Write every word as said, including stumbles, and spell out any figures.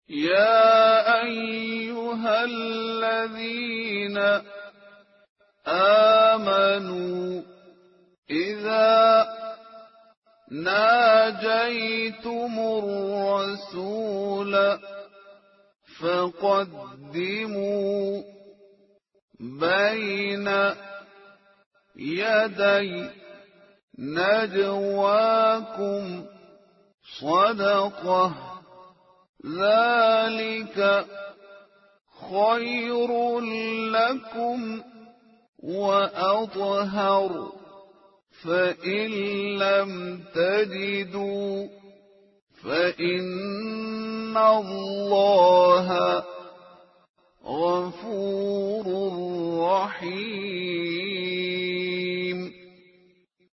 يا أيها الذين آمنوا إذا ناجيتم الرسول فقدموا بين يدي نجواكم صدقة ذلك خير لكم وأطهر فإن لم تجدوا فإن الله غفور رحيم.